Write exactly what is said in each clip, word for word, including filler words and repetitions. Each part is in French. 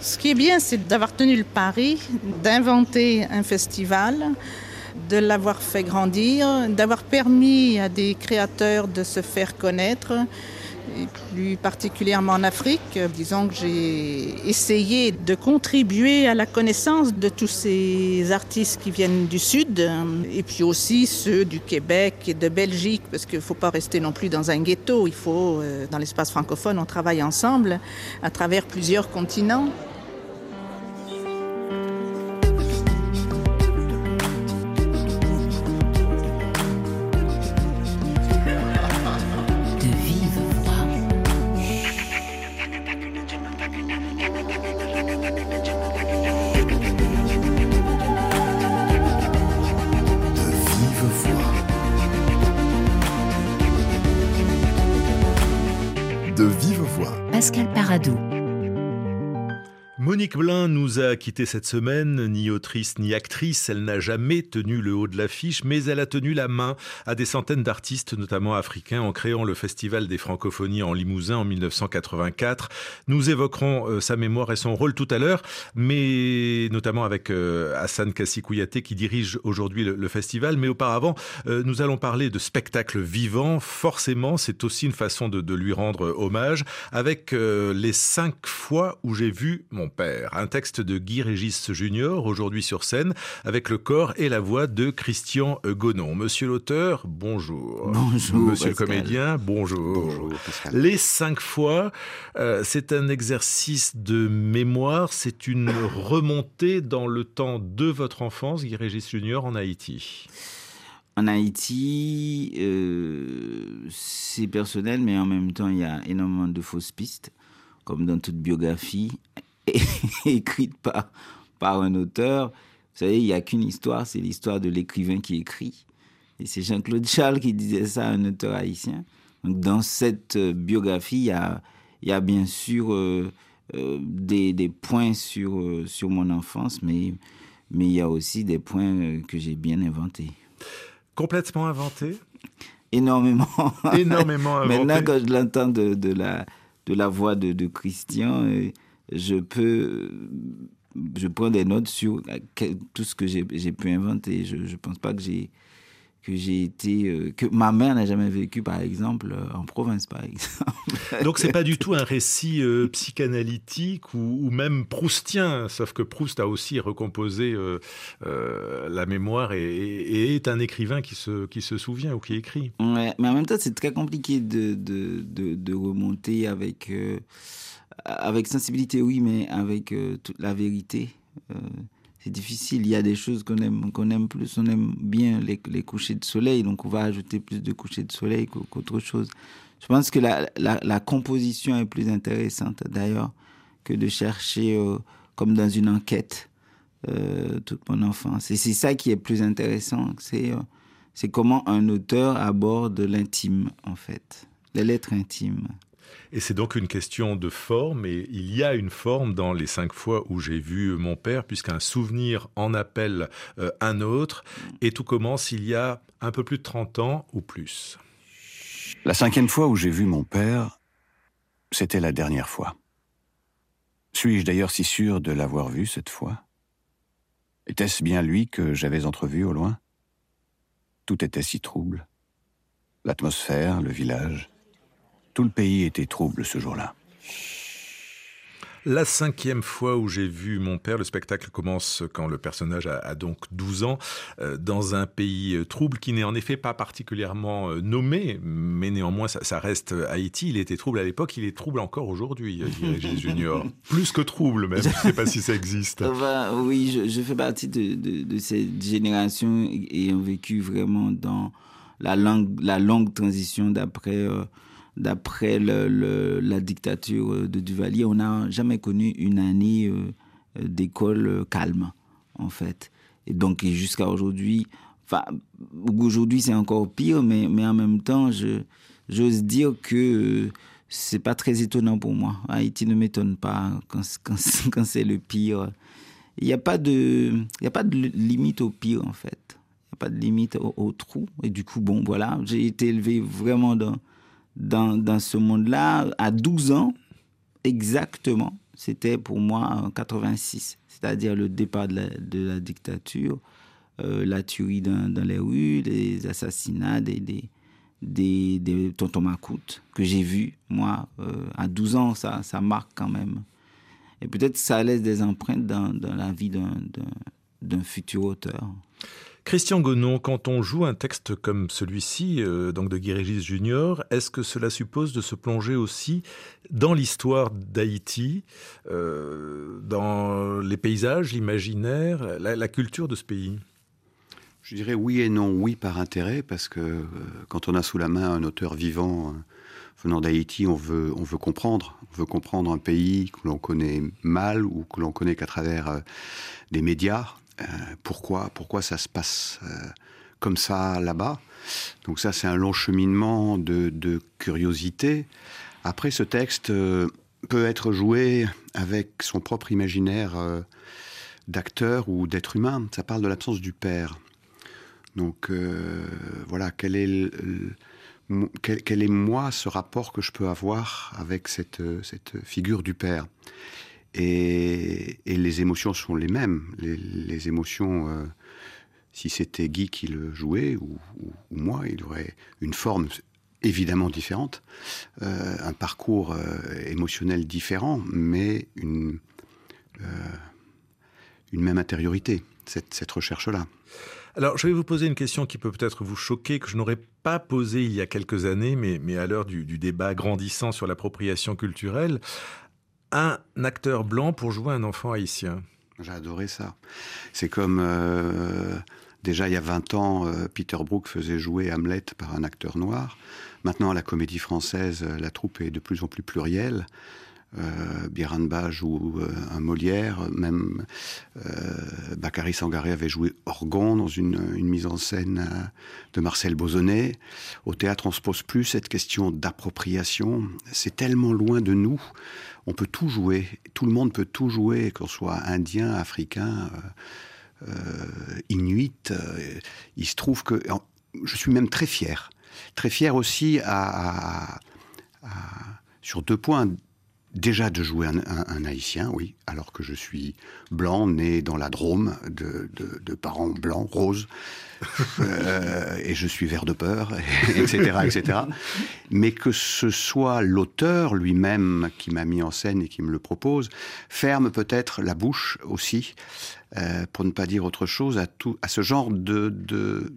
Ce qui est bien, c'est d'avoir tenu le pari, d'inventer un festival, de l'avoir fait grandir, d'avoir permis à des créateurs de se faire connaître, et plus particulièrement en Afrique. Disons que j'ai essayé de contribuer à la connaissance de tous ces artistes qui viennent du Sud, et puis aussi ceux du Québec et de Belgique, parce qu'il ne faut pas rester non plus dans un ghetto. Il faut, dans l'espace francophone, on travaille ensemble à travers plusieurs continents. De vive voix. Pascal Paradou. Monique Blin nous a quittés cette semaine, ni autrice ni actrice. Elle n'a jamais tenu le haut de l'affiche, mais elle a tenu la main à des centaines d'artistes, notamment africains, en créant le Festival des Francophonies en Limousin en dix-neuf cent quatre-vingt-quatre. Nous évoquerons euh, sa mémoire et son rôle tout à l'heure, mais notamment avec euh, Hassan Kassi Kouyaté qui dirige aujourd'hui le, le festival. Mais auparavant, euh, nous allons parler de spectacle vivant. Forcément, c'est aussi une façon de, de lui rendre hommage, avec euh, les cinq fois où j'ai vu mon père. Un texte de Guy Régis Junior, aujourd'hui sur scène, avec le corps et la voix de Christian Gonon. Monsieur l'auteur, bonjour. Bonjour. Monsieur Pascal. le comédien, bonjour. Bonjour, Pascal. Les cinq fois, euh, c'est un exercice de mémoire, c'est une remontée dans le temps de votre enfance, Guy Régis Junior, en Haïti. En Haïti, euh, c'est personnel, mais en même temps, il y a énormément de fausses pistes, comme dans toute biographie écrite par, par un auteur. Vous savez, il n'y a qu'une histoire, c'est l'histoire de l'écrivain qui écrit. Et c'est Jean-Claude Charles qui disait ça à un auteur haïtien. Donc, dans cette biographie, il y a, il y a bien sûr euh, euh, des, des points sur, euh, sur mon enfance, mais, mais il y a aussi des points que j'ai bien inventés. Complètement inventé ? Énormément. Énormément inventé. Maintenant, quand je l'entends de, de, la, de la voix de, de Christian, euh, je peux... Je prends des notes sur tout ce que j'ai, j'ai pu inventer. Je ne pense pas que j'ai, que j'ai été... Euh, que ma mère n'a jamais vécu, par exemple, euh, en province, par exemple. Donc, ce n'est pas du tout un récit euh, psychanalytique ou, ou même proustien, sauf que Proust a aussi recomposé euh, euh, la mémoire et, et, et est un écrivain qui se, qui se souvient ou qui écrit. Ouais, mais en même temps, c'est très compliqué de, de, de, de remonter avec... Euh, avec sensibilité, oui, mais avec euh, toute la vérité. Euh, c'est difficile. Il y a des choses qu'on aime, qu'on aime plus. On aime bien les, les couchers de soleil, donc on va ajouter plus de couchers de soleil qu'autre chose. Je pense que la, la, la composition est plus intéressante, d'ailleurs, que de chercher, euh, comme dans une enquête, euh, toute mon enfance. Et c'est ça qui est plus intéressant. C'est, euh, c'est comment un auteur aborde l'intime, en fait, les lettres intimes. Et c'est donc une question de forme, et il y a une forme dans les cinq fois où j'ai vu mon père, puisqu'un souvenir en appelle euh, un autre, et tout commence il y a un peu plus de trente ans ou plus. La cinquième fois où j'ai vu mon père, c'était la dernière fois. Suis-je d'ailleurs si sûr de l'avoir vu cette fois ? Était-ce bien lui que j'avais entrevu au loin ? Tout était si trouble. L'atmosphère, le village... Tout le pays était trouble ce jour-là. La cinquième fois où j'ai vu mon père, le spectacle commence quand le personnage a, a donc douze ans, euh, dans un pays euh, trouble qui n'est en effet pas particulièrement euh, nommé, mais néanmoins ça, ça reste Haïti. Il était trouble à l'époque, il est trouble encore aujourd'hui, Guy Régis Junior. Plus que trouble même, je ne sais pas si ça existe. Enfin, oui, je, je fais partie de, de, de cette génération ayant vécu vraiment dans la longue, la longue transition d'après... Euh, D'après le, le, la dictature de Duvalier, on n'a jamais connu une année euh, d'école euh, calme, en fait. Et donc, jusqu'à aujourd'hui, enfin, aujourd'hui c'est encore pire, mais, mais en même temps, je, j'ose dire que euh, c'est pas très étonnant pour moi. Haïti ne m'étonne pas quand, quand, quand c'est le pire. Il n'y a pas de, il y a pas de limite au pire, en fait. Il n'y a pas de limite au, au trou. Et du coup, bon, voilà, j'ai été élevé vraiment dans... Dans, dans ce monde-là, à douze ans, exactement, c'était pour moi en quatre-vingt-six, c'est-à-dire le départ de la, de la dictature, euh, la tuerie dans, dans les rues, les assassinats des, des, des, des tontons Macoute que j'ai vu, moi, euh, à douze ans, ça, ça marque quand même. Et peut-être que ça laisse des empreintes dans, dans la vie d'un, d'un, d'un futur auteur. Christian Gonon, quand on joue un texte comme celui-ci, euh, donc de Guy Régis Junior, est-ce que cela suppose de se plonger aussi dans l'histoire d'Haïti, euh, dans les paysages, l'imaginaire, la, la culture de ce pays ? Je dirais oui et non. Oui par intérêt, parce que euh, quand on a sous la main un auteur vivant euh, venant d'Haïti, on veut, on veut comprendre. On veut comprendre un pays que l'on connaît mal ou que l'on connaît qu'à travers euh, des médias. Euh, pourquoi, pourquoi ça se passe euh, comme ça là-bas. Donc ça, c'est un long cheminement de, de curiosité. Après, ce texte euh, peut être joué avec son propre imaginaire euh, d'acteur ou d'être humain. Ça parle de l'absence du père. Donc euh, voilà, quel est, le, le, quel, quel est moi ce rapport que je peux avoir avec cette, cette figure du père. Et, et les émotions sont les mêmes. Les, les émotions, euh, si c'était Guy qui le jouait, ou, ou, ou moi, il aurait une forme évidemment différente, euh, un parcours euh, émotionnel différent, mais une, euh, une même intériorité, cette, cette recherche-là. Alors, je vais vous poser une question qui peut peut-être vous choquer, que je n'aurais pas posée il y a quelques années, mais, mais à l'heure du, du débat grandissant sur l'appropriation culturelle. Un acteur blanc pour jouer un enfant haïtien. J'ai adoré ça. C'est comme, euh, déjà il y a vingt ans, euh, Peter Brook faisait jouer Hamlet par un acteur noir. Maintenant, à la Comédie Française, la troupe est de plus en plus plurielle. Euh, Biranba joue euh, un Molière, même euh, Bakary Sangaré avait joué Orgon dans une, une mise en scène euh, de Marcel Bozonnet. Au théâtre, on se pose plus cette question d'appropriation. C'est tellement loin de nous. On peut tout jouer, tout le monde peut tout jouer, qu'on soit indien, africain, euh, euh, inuit. Euh, il se trouve que je suis même très fier, très fier aussi à, à, à, sur deux points. Déjà de jouer un, un, un Haïtien, oui, alors que je suis blanc, né dans la Drôme, de, de, de parents blancs, roses, euh, et je suis vert de peur, et cetera, et cetera. Mais que ce soit l'auteur lui-même qui m'a mis en scène et qui me le propose, ferme peut-être la bouche aussi, euh, pour ne pas dire autre chose, à, tout, à ce genre de, de,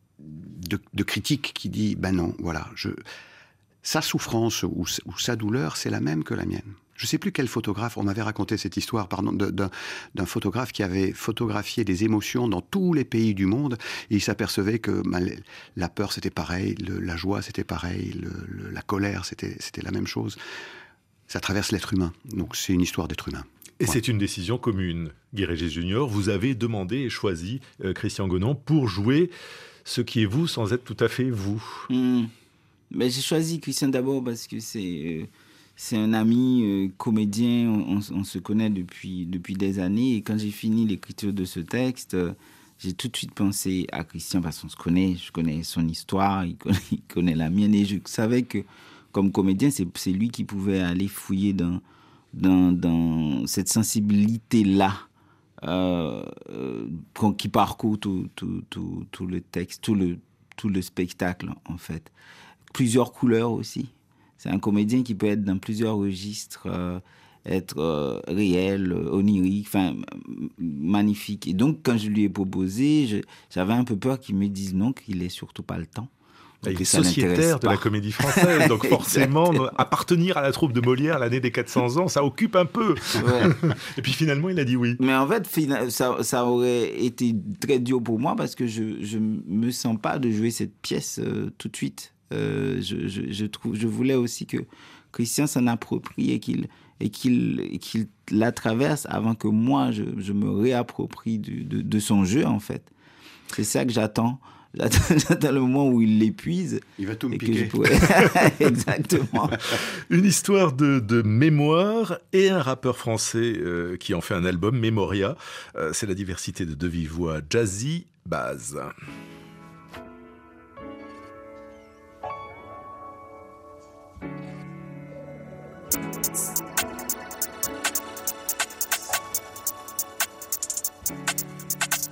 de, de critique qui dit, ben non, voilà, je... sa souffrance ou, ou sa douleur, c'est la même que la mienne. Je ne sais plus quel photographe, on m'avait raconté cette histoire pardon, d'un, d'un photographe qui avait photographié des émotions dans tous les pays du monde, et il s'apercevait que ben, la peur c'était pareil, le, la joie c'était pareil, le, le, la colère c'était, c'était la même chose. Ça traverse l'être humain, donc c'est une histoire d'être humain. Et ouais. C'est une décision commune. Guy Régis Junior, vous avez demandé et choisi euh, Christian Gonon pour jouer ce qui est vous sans être tout à fait vous. Mmh. Mais j'ai choisi Christian d'abord parce que c'est, euh, c'est un ami euh, comédien, on, on se connaît depuis, depuis des années. Et quand j'ai fini l'écriture de ce texte, euh, j'ai tout de suite pensé à Christian parce qu'on se connaît, je connais son histoire, il connaît, il connaît la mienne. Et je savais que comme comédien, c'est, c'est lui qui pouvait aller fouiller dans, dans, dans cette sensibilité-là. Euh, euh, qui parcourt tout, tout, tout, tout le texte, tout le, tout le spectacle en fait. Plusieurs couleurs aussi. C'est un comédien qui peut être dans plusieurs registres, euh, être euh, réel, onirique, enfin magnifique. Et donc quand je lui ai proposé, je, j'avais un peu peur qu'il me dise non, qu'il ait surtout pas le temps. Il est sociétaire de la Comédie Française, donc forcément appartenir à la troupe de Molière l'année des quatre cents ans, ça occupe un peu. Ouais. Et puis finalement il a dit oui. Mais en fait ça, ça aurait été très dur pour moi parce que je je me sens pas de jouer cette pièce euh, tout de suite. Euh, je, je, je, trouve, je voulais aussi que Christian s'en approprie et qu'il, et qu'il, et qu'il la traverse avant que moi je, je me réapproprie du, de, de son jeu en fait. C'est ça que j'attends. J'attends, j'attends le moment où il l'épuise. Il va tout me piquer. Pourrais... Exactement. Une histoire de, de mémoire et un rappeur français euh, qui en fait un album, Memoria. Euh, c'est la diversité de deux vives voix, Jazzy Bass.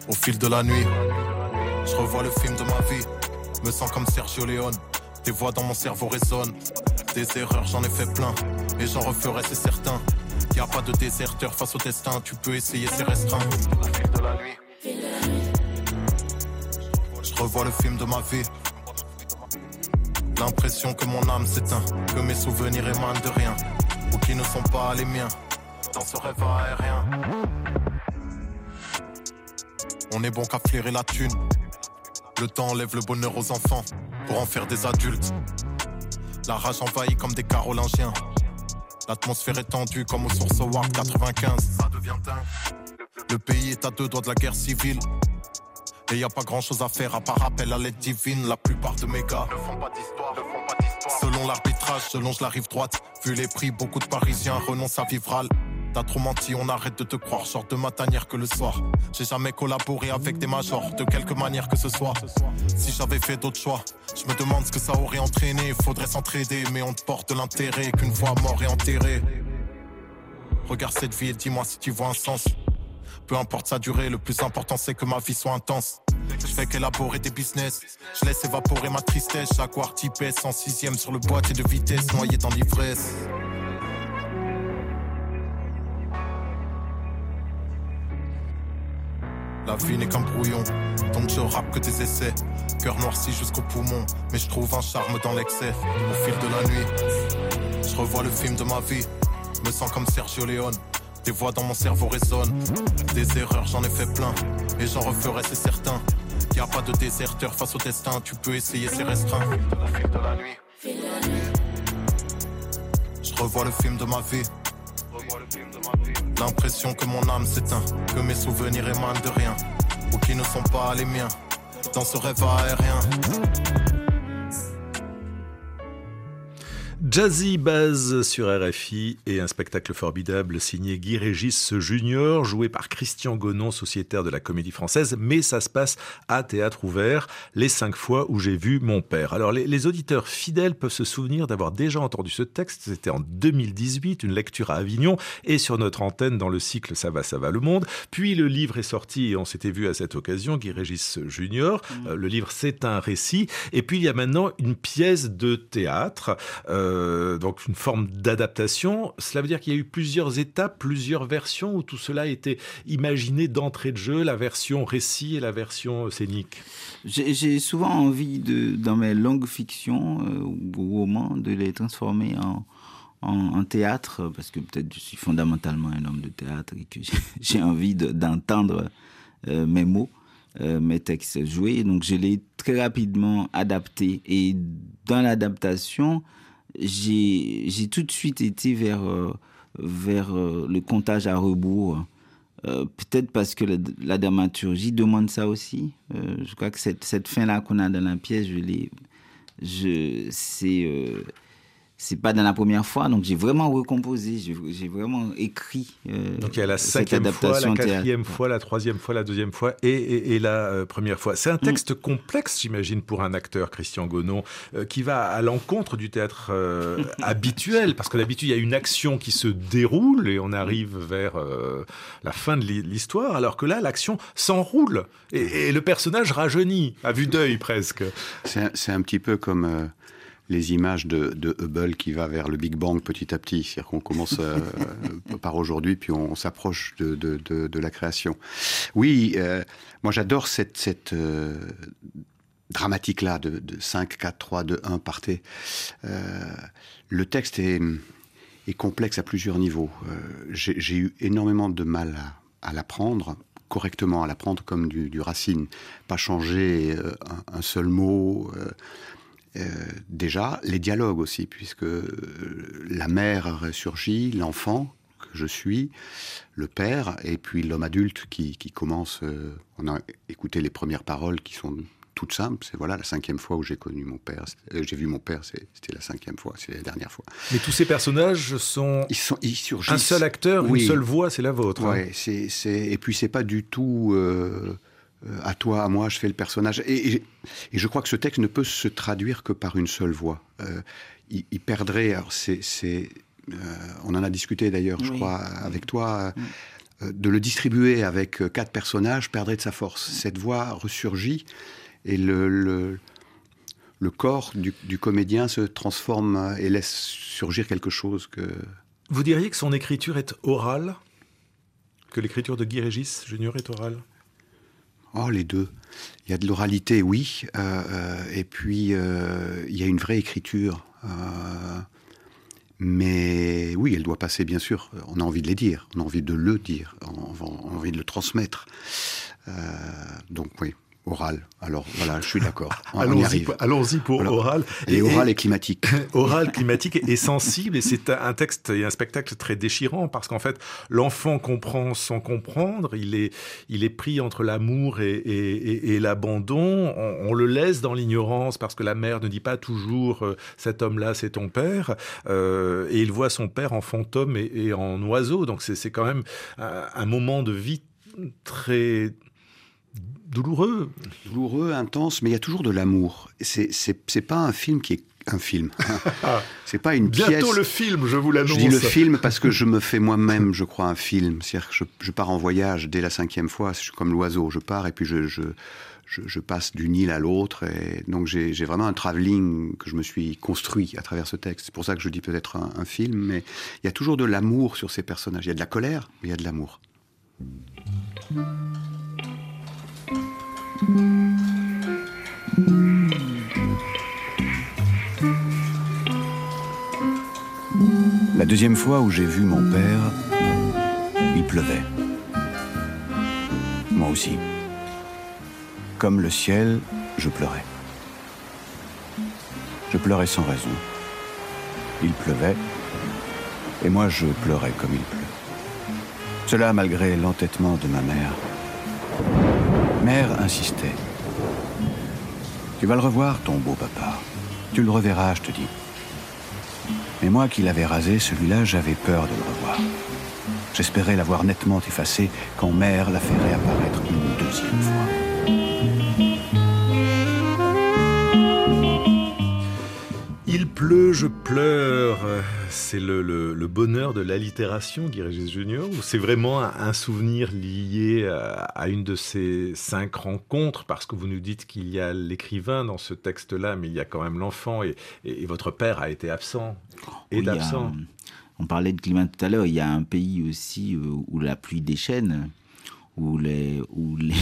Au fil de la nuit, je revois le film de ma vie. Me sens comme Sergio Leone. Des voix dans mon cerveau résonnent. Des erreurs, j'en ai fait plein. Et j'en referai, c'est certain. Y a pas de déserteur face au destin. Tu peux essayer, c'est restreint. Au fil de la nuit, je revois le film de ma vie. L'impression que mon âme s'éteint, que mes souvenirs émanent de rien, ou qui ne sont pas les miens, dans ce rêve aérien. On est bon qu'à flairer la thune. Le temps enlève le bonheur aux enfants, pour en faire des adultes. La rage envahit comme des carolingiens. L'atmosphère est tendue comme aux sources Howard quatre-vingt-quinze. Ça devient dingue. Le pays est à deux doigts de la guerre civile. Et y a pas grand chose à faire à part appel à l'aide divine. La plupart de mes gars ne font pas d'histoire, ne font pas d'histoire. Selon l'arbitrage, je longe la rive droite. Vu les prix, beaucoup de Parisiens renoncent à vivre râle. T'as trop menti, on arrête de te croire, genre de ma tanière que le soir. J'ai jamais collaboré avec des majors, de quelque manière que ce soit. Si j'avais fait d'autres choix, je me demande ce que ça aurait entraîné. Faudrait s'entraider, mais on te porte de l'intérêt qu'une fois mort et enterré. Regarde cette vie et dis-moi si tu vois un sens. Peu importe sa durée, le plus important c'est que ma vie soit intense. Je fais qu'élaborer des business, je laisse évaporer ma tristesse. Chaque warty pèse en sixième sur le boîtier de vitesse, noyé dans l'ivresse. La vie n'est qu'un brouillon, donc je rappe que des essais. Cœur noirci jusqu'au poumon, mais je trouve un charme dans l'excès. Au fil de la nuit, je revois le film de ma vie. Me sens comme Sergio Leone. Des voix dans mon cerveau résonnent. Des erreurs, j'en ai fait plein. Et j'en referai, c'est certain. Y a pas de déserteur face au destin. Tu peux essayer, c'est restreint. Au fil de la nuit, je revois le film de ma vie. L'impression que mon âme s'éteint, que mes souvenirs émanent de rien, ou qui ne sont pas les miens, dans ce rêve aérien. Jazzy Bass sur R F I et un spectacle formidable signé Guy Régis Junior, joué par Christian Gonon, sociétaire de la Comédie Française, mais ça se passe à théâtre ouvert, les cinq fois où j'ai vu mon père. Alors les, les auditeurs fidèles peuvent se souvenir d'avoir déjà entendu ce texte, c'était en deux mille dix-huit, une lecture à Avignon et sur notre antenne dans le cycle Ça va, ça va le monde. Puis le livre est sorti et on s'était vu à cette occasion, Guy Régis Junior. Mmh. Euh, le livre, c'est un récit. Et puis il y a maintenant une pièce de théâtre, euh, Euh, donc une forme d'adaptation. Cela veut dire qu'il y a eu plusieurs étapes, plusieurs versions où tout cela a été imaginé d'entrée de jeu, la version récit et la version scénique. J'ai, j'ai souvent envie, de, dans mes longues fictions euh, ou romans, de les transformer en, en, en théâtre, parce que peut-être je suis fondamentalement un homme de théâtre et que j'ai, j'ai envie de, d'entendre euh, mes mots. Euh, mes textes joués. Donc je l'ai très rapidement adapté. Et dans l'adaptation, j'ai, j'ai tout de suite été vers, euh, vers euh, le comptage à rebours. Euh, peut-être parce que la, la dramaturgie demande ça aussi. Euh, je crois que cette, cette fin-là qu'on a dans la pièce, je l'ai, je, c'est, euh, c'est pas dans la première fois. Donc j'ai vraiment recomposé, j'ai, j'ai vraiment écrit. Euh, donc il y a la cinquième fois, la quatrième théâtre. fois, la troisième fois, la deuxième fois et, et, et la euh, première fois. C'est un texte mmh. complexe, j'imagine, pour un acteur, Christian Gonon, euh, qui va à l'encontre du théâtre euh, habituel, parce que d'habitude il y a une action qui se déroule et on arrive vers euh, la fin de l'histoire, alors que là l'action s'enroule et, et le personnage rajeunit à vue d'œil presque. C'est un, c'est un petit peu comme euh... les images de, de Hubble qui va vers le Big Bang petit à petit. C'est-à-dire qu'on commence euh, par aujourd'hui, puis on, on s'approche de, de, de, de la création. Oui, euh, moi j'adore cette, cette euh, dramatique-là de, de cinq, quatre, trois, deux, un, partez. Euh, le texte est, est complexe à plusieurs niveaux. Euh, j'ai, j'ai eu énormément de mal à, à l'apprendre, correctement à l'apprendre comme du, du Racine. Pas changer euh, un, un seul mot... Euh, Euh, déjà, les dialogues aussi, puisque euh, la mère ressurgit, l'enfant que je suis, le père, et puis l'homme adulte qui, qui commence... Euh, on a écouté les premières paroles qui sont toutes simples. C'est voilà, la cinquième fois où j'ai connu mon père. Euh, j'ai vu mon père, c'est, c'était la cinquième fois, c'est la dernière fois. Mais tous ces personnages sont... Ils, sont, ils surgissent. Un seul acteur, oui. Une seule voix, c'est la vôtre. Ouais, hein. c'est, c'est, et puis c'est pas du tout... Euh, à toi, à moi, je fais le personnage. Et, et, et je crois que ce texte ne peut se traduire que par une seule voix. Euh, il, il perdrait... Alors c'est, c'est, euh, on en a discuté d'ailleurs, je oui. crois, avec toi. Mm. euh, de le distribuer avec quatre personnages perdrait de sa force. Cette voix ressurgit et le, le, le corps du, du comédien se transforme et laisse surgir quelque chose que... Vous diriez que son écriture est orale ? Que l'écriture de Guy Régis Junior est orale ? Oh, les deux. Il y a de l'oralité, oui, euh, euh, et puis euh, il y a une vraie écriture. Euh, mais oui, elle doit passer, bien sûr. On a envie de les dire, on a envie de le dire, on, on a envie de le transmettre. Euh, donc oui, oral. Alors voilà, je suis d'accord. On, allons-y, on y arrive. Allons-y pour voilà. oral. Et, et oral et climatique. Oral, climatique et sensible. Et c'est un texte et un spectacle très déchirant parce qu'en fait, l'enfant comprend sans comprendre. Il est, il est pris entre l'amour et, et, et, et l'abandon. On, on le laisse dans l'ignorance parce que la mère ne dit pas toujours euh, « cet homme-là, c'est ton père euh, ». Et il voit son père en fantôme et, et en oiseau. Donc c'est, c'est quand même un, un moment de vie très... douloureux. Douloureux, intense, mais il y a toujours de l'amour. C'est, c'est, c'est pas un film qui est un film. C'est pas une Bientôt pièce. Bientôt le film, je vous l'annonce. Je dis le film parce que je me fais moi-même, je crois, un film. C'est-à-dire que je, je pars en voyage dès la cinquième fois. Je suis comme l'oiseau. Je pars et puis je, je, je, je passe d'une île à l'autre. Et donc j'ai, j'ai vraiment un travelling que je me suis construit à travers ce texte. C'est pour ça que je dis peut-être un, un film. Mais il y a toujours de l'amour sur ces personnages. Il y a de la colère, mais il y a de l'amour. La deuxième fois où j'ai vu mon père, il pleuvait. Moi aussi. Comme le ciel, je pleurais. Je pleurais sans raison. Il pleuvait, et moi je pleurais comme il pleut. Cela malgré l'entêtement de ma mère. Mère insistait. Tu vas le revoir, ton beau papa. Tu le reverras, je te dis. Mais moi qui l'avais rasé, celui-là, j'avais peur de le revoir. J'espérais l'avoir nettement effacé quand mère l'a fait réapparaître une deuxième fois. Il pleut, je pleure. C'est le, le, le bonheur de l'allitération, Guy Régis Junior, ou c'est vraiment un, un souvenir lié à, à une de ces cinq rencontres, parce que vous nous dites qu'il y a l'écrivain dans ce texte-là, mais il y a quand même l'enfant, et, et, et votre père a été absent, est oui, absent. A, on parlait de climat tout à l'heure, il y a un pays aussi où la pluie déchaîne, où, les, où, les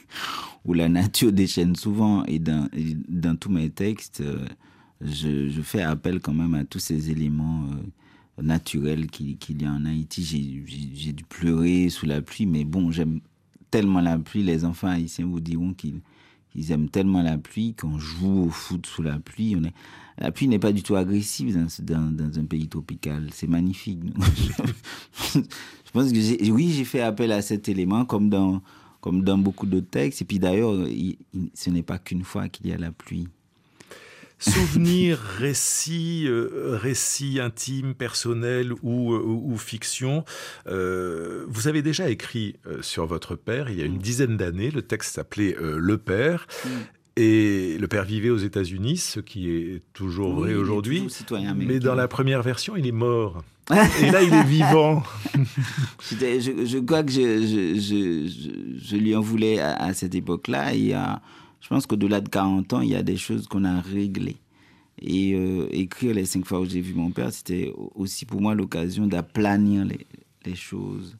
où la nature déchaîne souvent, et dans, et dans tous mes textes... Je, je fais appel quand même à tous ces éléments euh, naturels qu'il, qu'il y a en Haïti. J'ai, j'ai, j'ai dû pleurer sous la pluie, mais bon, j'aime tellement la pluie. Les enfants haïtiens vous diront qu'ils, qu'ils aiment tellement la pluie qu'on joue au foot sous la pluie. On est... La pluie n'est pas du tout agressive dans, dans, dans un pays tropical. C'est magnifique. Je pense que j'ai, oui, j'ai fait appel à cet élément comme dans, comme dans beaucoup d'autres textes. Et puis d'ailleurs, il, il, ce n'est pas qu'une fois qu'il y a la pluie. Souvenir, récit, euh, récit intime, personnel ou, ou, ou fiction. Euh, vous avez déjà écrit euh, sur votre père il y a une dizaine d'années. Le texte s'appelait euh, Le Père. Mm. Et le père vivait aux États-Unis, ce qui est toujours oui, vrai aujourd'hui. Citoyen mais dans la première version, il est mort. Et là, il est vivant. je, je crois que je, je, je, je, je lui en voulais à, à cette époque-là. Et à, je pense qu'au-delà de quarante ans, il y a des choses qu'on a réglées. Et euh, écrire les cinq fois où j'ai vu mon père, c'était aussi pour moi l'occasion d'aplanir les, les choses.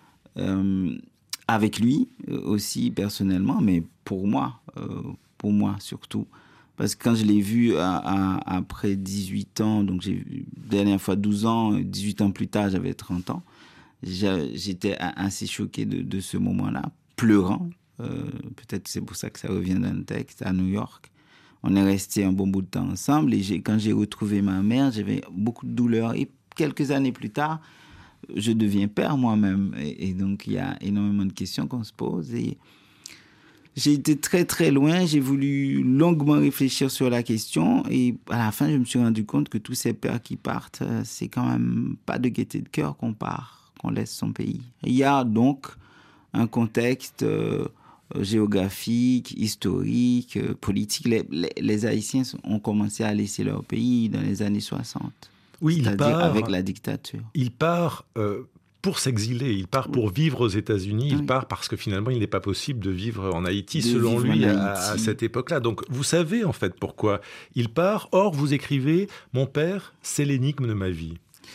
Euh, avec lui aussi, personnellement, mais pour moi, euh, pour moi surtout. Parce que quand je l'ai vu à, à, après dix-huit ans, donc j'ai vu la dernière fois douze ans, dix-huit ans plus tard, j'avais trente ans, j'étais assez choqué de, de ce moment-là, pleurant. Euh, peut-être c'est pour ça que ça revient dans le texte, à New York. On est resté un bon bout de temps ensemble et j'ai, quand j'ai retrouvé ma mère, j'avais beaucoup de douleur. Et quelques années plus tard, je deviens père moi-même. Et, et donc, il y a énormément de questions qu'on se pose. Et j'ai été très, très loin. J'ai voulu longuement réfléchir sur la question. Et à la fin, je me suis rendu compte que tous ces pères qui partent, c'est quand même pas de gaieté de cœur qu'on part, qu'on laisse son pays. Il y a donc un contexte... Euh, géographique, historique, politique. Les, les, les Haïtiens ont commencé à laisser leur pays dans les années soixante. Oui, il part, avec la dictature. Il part euh, pour s'exiler, il part pour vivre aux États-Unis, il oui. part parce que finalement il n'est pas possible de vivre en Haïti, de selon lui, à, à, à cette époque-là. Donc vous savez en fait pourquoi il part. Or, vous écrivez « Mon père, c'est l'énigme de ma vie ».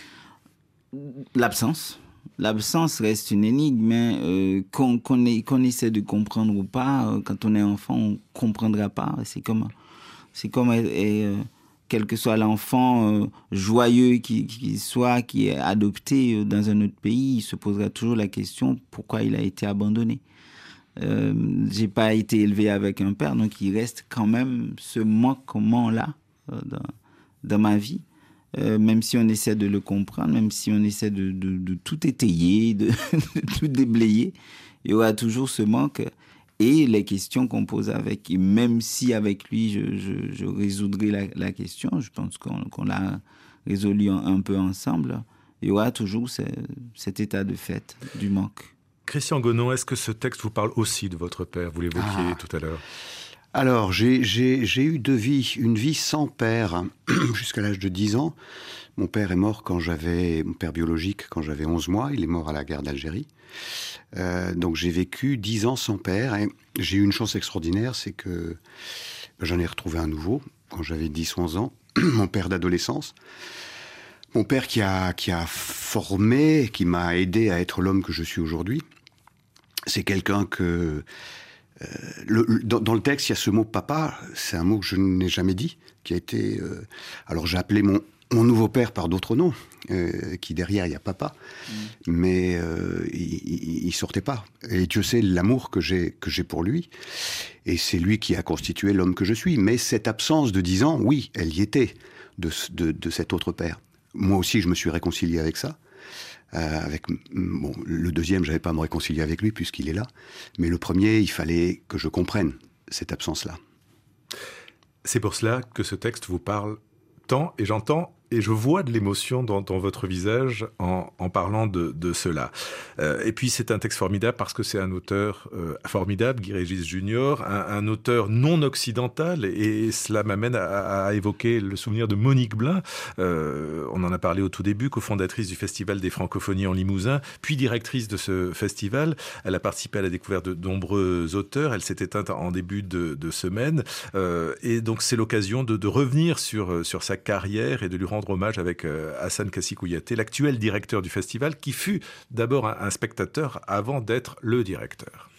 L'absence. L'absence reste une énigme, mais euh, qu'on, qu'on, ait, qu'on essaie de comprendre ou pas, euh, quand on est enfant, on ne comprendra pas. C'est comme, c'est comme et, et, euh, quel que soit l'enfant euh, joyeux qui, qui soit, qui est adopté euh, dans un autre pays, il se posera toujours la question pourquoi il a été abandonné. Euh, j'ai pas été élevé avec un père, donc il reste quand même ce manquement-là euh, dans, dans ma vie. Euh, même si on essaie de le comprendre, même si on essaie de, de, de tout étayer, de, de tout déblayer, il y aura toujours ce manque et les questions qu'on pose avec. Et même si avec lui, je, je, je résoudrai la, la question, je pense qu'on, qu'on l'a résolu un, un peu ensemble, il y aura toujours ce, cet état de fait du manque. Christian Gonon, est-ce que ce texte vous parle aussi de votre père ? Vous l'évoquiez ah. tout à l'heure. Alors, j'ai, j'ai, j'ai eu deux vies. Une vie sans père jusqu'à l'âge de dix ans. Mon père est mort quand j'avais... Mon père biologique, quand j'avais onze mois. Il est mort à la guerre d'Algérie. Euh, donc, j'ai vécu dix ans sans père. Et j'ai eu une chance extraordinaire, c'est que j'en ai retrouvé un nouveau quand j'avais dix onze ans. Mon père d'adolescence. Mon père qui a, qui a formé, qui m'a aidé à être l'homme que je suis aujourd'hui. C'est quelqu'un que... Euh, le, le, dans, dans le texte, il y a ce mot « papa », c'est un mot que je n'ai jamais dit, qui a été... Euh, alors j'ai appelé mon, mon nouveau père par d'autres noms, euh, qui derrière, il y a « papa mmh. », mais euh, il ne sortait pas. Et Dieu sait l'amour que j'ai, que j'ai pour lui, et c'est lui qui a constitué l'homme que je suis. Mais cette absence de dix ans, oui, elle y était, de, de, de cet autre père. Moi aussi, je me suis réconcilié avec ça. Euh, avec bon, le deuxième, j'avais pas à me réconcilier avec lui puisqu'il est là, mais le premier, il fallait que je comprenne cette absence-là. C'est pour cela que ce texte vous parle tant, et j'entends et je vois de l'émotion dans, dans votre visage en, en parlant de, de cela. Euh, et puis c'est un texte formidable parce que c'est un auteur euh, formidable, Guy Régis Junior, un, un auteur non occidental, et, et cela m'amène à, à évoquer le souvenir de Monique Blin. Euh, on en a parlé au tout début, cofondatrice du Festival des Francophonies en Limousin, puis directrice de ce festival. Elle a participé à la découverte de nombreux auteurs. Elle s'est éteinte en début de, de semaine. Euh, et donc c'est l'occasion de, de revenir sur, sur sa carrière et de lui rendre hommage avec euh, Hassan Kassi Kouyaté, l'actuel directeur du festival, qui fut d'abord un, un spectateur avant d'être le directeur.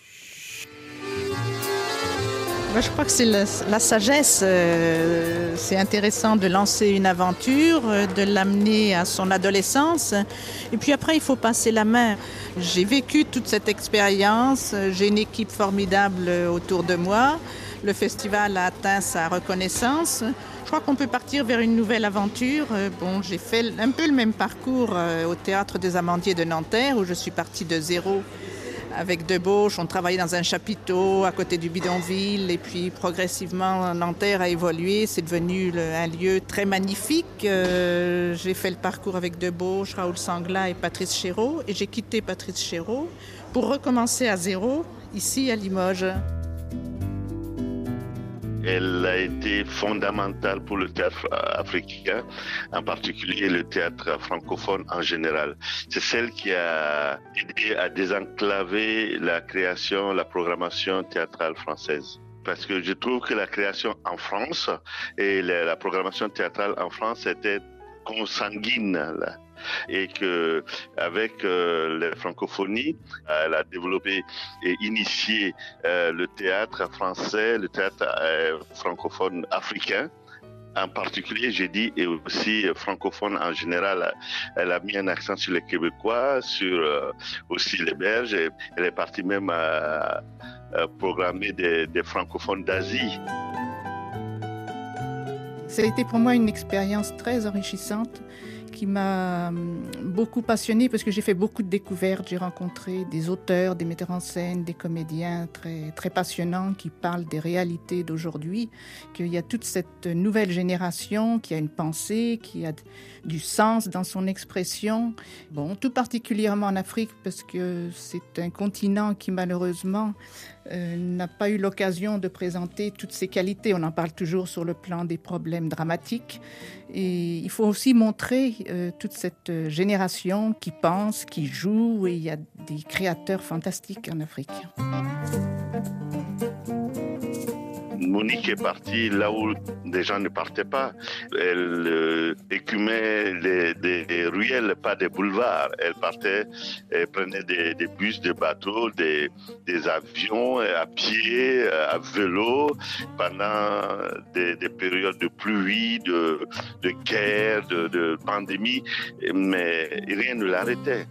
Moi, je crois que c'est la, la sagesse. Euh, c'est intéressant de lancer une aventure, de l'amener à son adolescence. Et puis après, il faut passer la main. J'ai vécu toute cette expérience. J'ai une équipe formidable autour de moi. Le festival a atteint sa reconnaissance. Je crois qu'on peut partir vers une nouvelle aventure. Bon, j'ai fait un peu le même parcours au Théâtre des Amandiers de Nanterre, où je suis partie de zéro avec Debauche. On travaillait dans un chapiteau à côté du bidonville, et puis progressivement, Nanterre a évolué. C'est devenu le, un lieu très magnifique. Euh, j'ai fait le parcours avec Debauche, Raoul Sangla et Patrice Chéreau, et j'ai quitté Patrice Chéreau pour recommencer à zéro, ici à Limoges. Elle a été fondamentale pour le théâtre africain, en particulier le théâtre francophone en général. C'est celle qui a aidé à désenclaver la création, la programmation théâtrale française. Parce que je trouve que la création en France et la, la programmation théâtrale en France était consanguine, là. Et que avec euh, les francophonies, elle a développé et initié euh, le théâtre français, le théâtre euh, francophone africain. En particulier, j'ai dit, et aussi francophone en général, elle a mis un accent sur les Québécois, sur euh, aussi les Belges. Et elle est partie même à, à programmer des, des francophones d'Asie. Ça a été pour moi une expérience très enrichissante qui m'a beaucoup passionnée parce que j'ai fait beaucoup de découvertes. J'ai rencontré des auteurs, des metteurs en scène, des comédiens très, très passionnants qui parlent des réalités d'aujourd'hui, qu'il y a toute cette nouvelle génération qui a une pensée, qui a du sens dans son expression. Bon, tout particulièrement en Afrique parce que c'est un continent qui malheureusement euh, n'a pas eu l'occasion de présenter toutes ses qualités. On en parle toujours sur le plan des problèmes dramatiques. Et il faut aussi montrer euh, toute cette génération qui pense, qui joue, et il y a des créateurs fantastiques en Afrique. Monique est partie là où des gens ne partaient pas. Elle euh, écumait les, des, des ruelles, pas des boulevards. Elle partait, elle prenait des, des bus, des bateaux, des, des avions, à pied, à vélo, pendant des, des périodes de pluie, de, de guerre, de, de pandémie, mais rien ne l'arrêtait.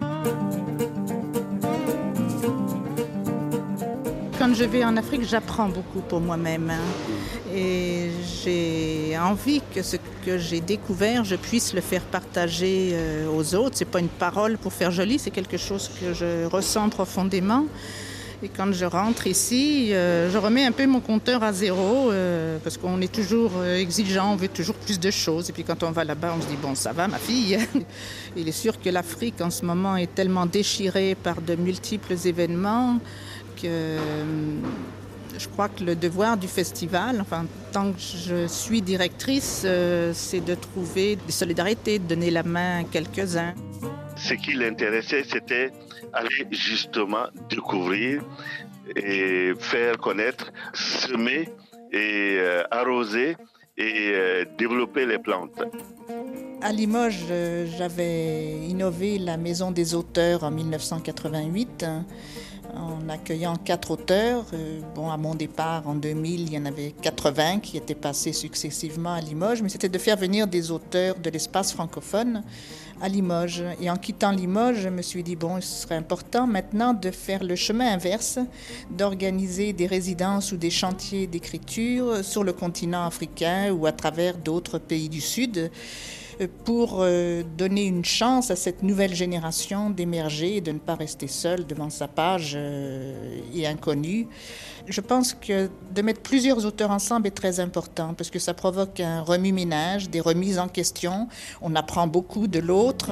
Quand je vais en Afrique, j'apprends beaucoup pour moi-même. Hein. Et j'ai envie que ce que j'ai découvert, je puisse le faire partager euh, aux autres. Ce n'est pas une parole pour faire joli, c'est quelque chose que je ressens profondément. Et quand je rentre ici, euh, je remets un peu mon compteur à zéro, euh, parce qu'on est toujours exigeant, on veut toujours plus de choses. Et puis quand on va là-bas, on se dit, bon, ça va, ma fille. Il est sûr que l'Afrique, en ce moment, est tellement déchirée par de multiples événements que euh, je crois que le devoir du festival, enfin, tant que je suis directrice, euh, c'est de trouver des solidarités, de donner la main à quelques-uns. Ce qui l'intéressait, c'était aller justement découvrir et faire connaître, semer et euh, arroser et euh, développer les plantes. À Limoges, euh, j'avais innové la Maison des auteurs en dix-neuf cent quatre-vingt-huit, hein, en accueillant quatre auteurs. Euh, bon, à mon départ, en deux mille, il y en avait quatre-vingts qui étaient passés successivement à Limoges, mais c'était de faire venir des auteurs de l'espace francophone à Limoges. Et en quittant Limoges, je me suis dit, bon, ce serait important maintenant de faire le chemin inverse, d'organiser des résidences ou des chantiers d'écriture sur le continent africain ou à travers d'autres pays du Sud, pour donner une chance à cette nouvelle génération d'émerger et de ne pas rester seule devant sa page et inconnue. Je pense que de mettre plusieurs auteurs ensemble est très important parce que ça provoque un remue-ménage, des remises en question. On apprend beaucoup de l'autre.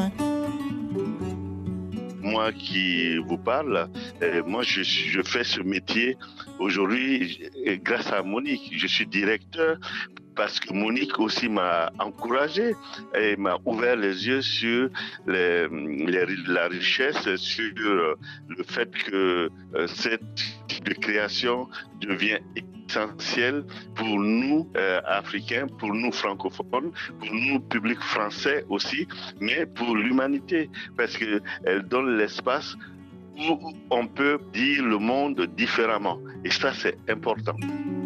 Moi qui vous parle, euh, moi je, je fais ce métier aujourd'hui grâce à Monique. Je suis directeur parce que Monique aussi m'a encouragé et m'a ouvert les yeux sur les, les, la richesse, sur le fait que euh, cette type de création devient essentiel pour nous euh, Africains, pour nous francophones, pour nous public français aussi, mais pour l'humanité, parce qu'elle donne l'espace où on peut dire le monde différemment. Et ça, c'est important.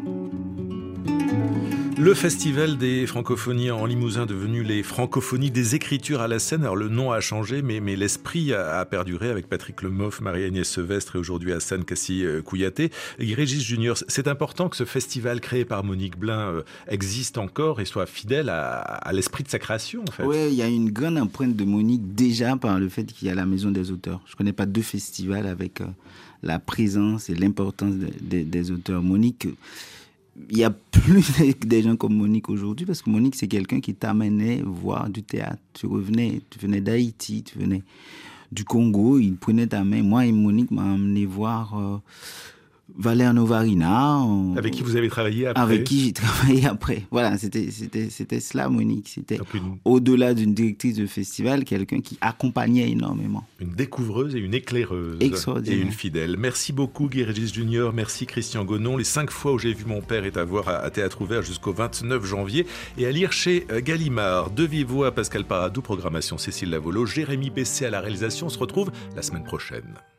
Le Festival des Francophonies en Limousin, devenu les Francophonies des Écritures à la scène. Alors le nom a changé, mais, mais l'esprit a, a perduré avec Patrick Lemoff, Marie-Agnès Sevestre et aujourd'hui Hassan Kassi Kouyaté. Guy Régis Junior, c'est important que ce festival créé par Monique Blin euh, existe encore et soit fidèle à, à l'esprit de sa création, en fait. Oui, il y a une grande empreinte de Monique déjà par le fait qu'il y a la Maison des auteurs. Je ne connais pas deux festivals avec euh, la présence et l'importance de, de, des auteurs. Monique... Il y a plus des gens comme Monique aujourd'hui parce que Monique, c'est quelqu'un qui t'amenait voir du théâtre. Tu revenais, tu venais d'Haïti, tu venais du Congo, il prenait ta main. Moi et Monique m'a amené voir euh, Valère Novarina. On... Avec qui vous avez travaillé après? Avec qui j'ai travaillé après. Voilà, c'était, c'était, c'était cela, Monique. C'était une... au-delà d'une directrice de festival, quelqu'un qui accompagnait énormément. Une découvreuse et une éclaireuse. Extraordinaire. Et une fidèle. Merci beaucoup, Guy Régis Junior. Merci, Christian Gonon. Les cinq fois où j'ai vu mon père est à voir à Théâtre Ouvert jusqu'au vingt-neuf janvier et à lire chez Gallimard. De vive voix, Pascal Paradou, programmation Cécile Lavolo, Jérémy Bessé à la réalisation. On se retrouve la semaine prochaine.